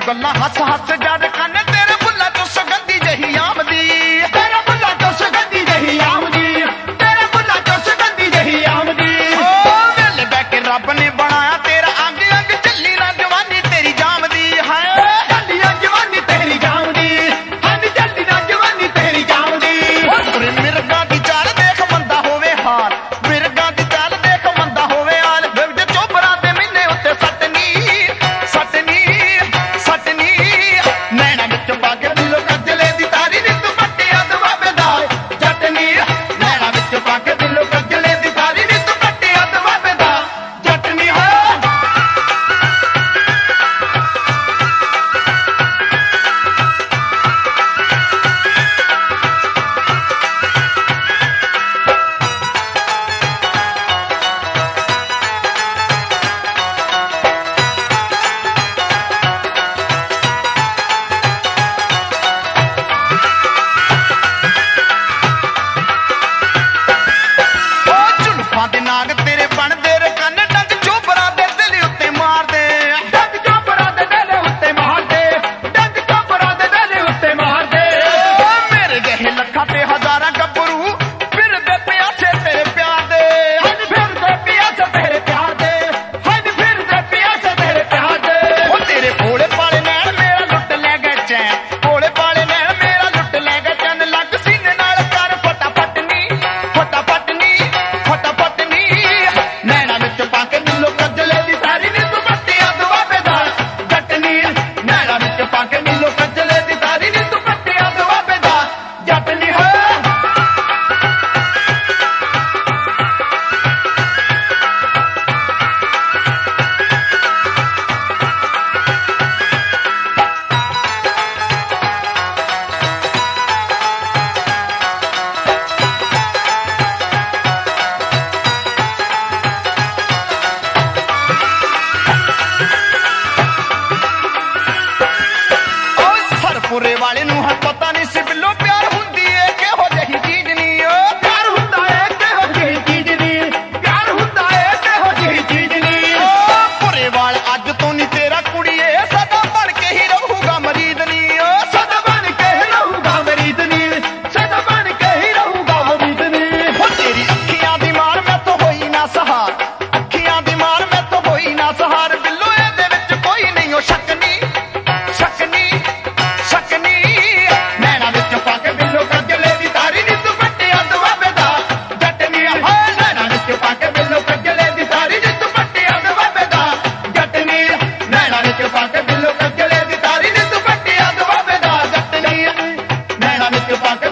गल्लां हस हस जद कन तेरे बुल्ला चो सुगंधी जही आमदी तेरे बुल्ला चो सुगंधी जही आमदी तेरे बुल्ला चो सुगंधी जही आमदी वेले बह के रब ने बनाया तेरा अंग अंग चली ना जवानी तेरी जामदी है चली ना जवानी तेरी जामदी हाँ चली ना जवानी तेरी जामदी मिर्गा दी चाल देख मंदा होवे हाल मिर्गा दी चाल देख मंदा होवे हाल विच चोबरा दे महीने उत्ते सटनी सटनी सटनी नैना विच पा के दिलों कजले दी तारी नी तू पट्टिया दबावेदार जटनी नैना विच पा के दिलों कजले दी तारी नी तू पट्टिया दबावेदार जटनी हो दे नाग तेरे बनदे रे कन डंग चोबरा दे दिल उत्ते मार दे डंग चोबरा दे दिल उत्ते मार दे डंग चोबरा दे दिल उत्ते मार दे मेरे जहे लखा ते हजारां गब्बरू फिरदे प्यासे तेरे प्यार दे हज फिरदे प्यासे तेरे प्यार दे हज फिरदे प्यासे तेरे प्यार दे ओ तेरे भोले पाले नैन मेरा लुट ले गए चैन भोले पाले नैन मेरा लुट ले गए चैन लग सीने नाल कर फटाफट नी फटाफट नी फटाफट नैना विच पा के दिलों कजले दी तारी नी तू पट्टिया दबावेदार जटनी नैना विच पा के दिलों कजले दी तारी नी तू पट्टिया दबावेदार जटनी हो पुरे वाले नूं हर पता नहीं सी बिल्लो प्यार हुंदी है किहो जही चीज नी ओ प्यार हुंदा है किहो जही चीज नी प्यार हुंदा है किहो जही चीज नी ओ पुरे वाल अज तो नहीं तेरा कुड़िए सदा बन के ही रहूगा मरीद नी ओ सदा बन के ही रहूगा मरीद नी सदा बन के ही रहूगा मरीद नी ओ तेरी अखियां दी मार मैं तो होई ना सहार अखियां दी मार मैं तो होई ना सहार बिल्लो एदे विच कोई नहीं ओ शक नी शक नी शकनी नैना विच पा के बिल्लो कजले दी तारी नी तू पट्टिया दबावेदार जटनी हो नैना विच पा के बिल्लो कजले दी तारी नी तू पट्टिया दबावेदार जटनी नैना विच पा के बिल्लो कजले दी तारी नी तू पट्टिया दबावेदार जटनी नैना विच पा के